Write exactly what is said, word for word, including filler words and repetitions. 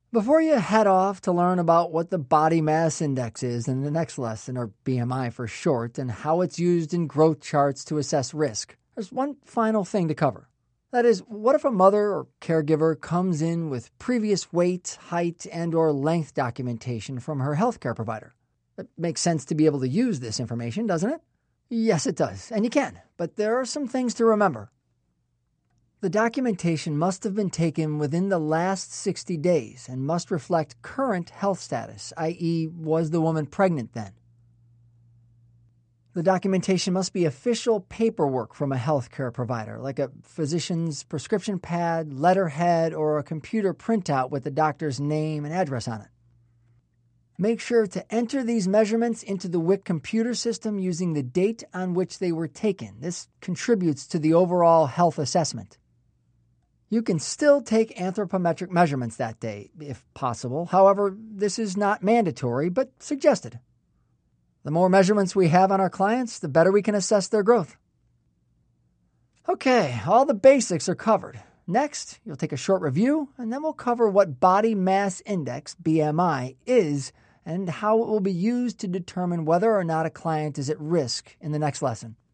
Before you head off to learn about what the body mass index is in the next lesson, or B M I for short, and how it's used in growth charts to assess risk, there's one final thing to cover. That is, what if a mother or caregiver comes in with previous weight, height, and or length documentation from her healthcare provider? It makes sense to be able to use this information, doesn't it? Yes, it does, and you can, but there are some things to remember. The documentation must have been taken within the last sixty days and must reflect current health status, that is, was the woman pregnant then? The documentation must be official paperwork from a healthcare provider, like a physician's prescription pad, letterhead, or a computer printout with the doctor's name and address on it. Make sure to enter these measurements into the W I C computer system using the date on which they were taken. This contributes to the overall health assessment. You can still take anthropometric measurements that day, if possible. However, this is not mandatory, but suggested. The more measurements we have on our clients, the better we can assess their growth. Okay, all the basics are covered. Next, you'll take a short review, and then we'll cover what body mass index, B M I, is and how it will be used to determine whether or not a client is at risk in the next lesson.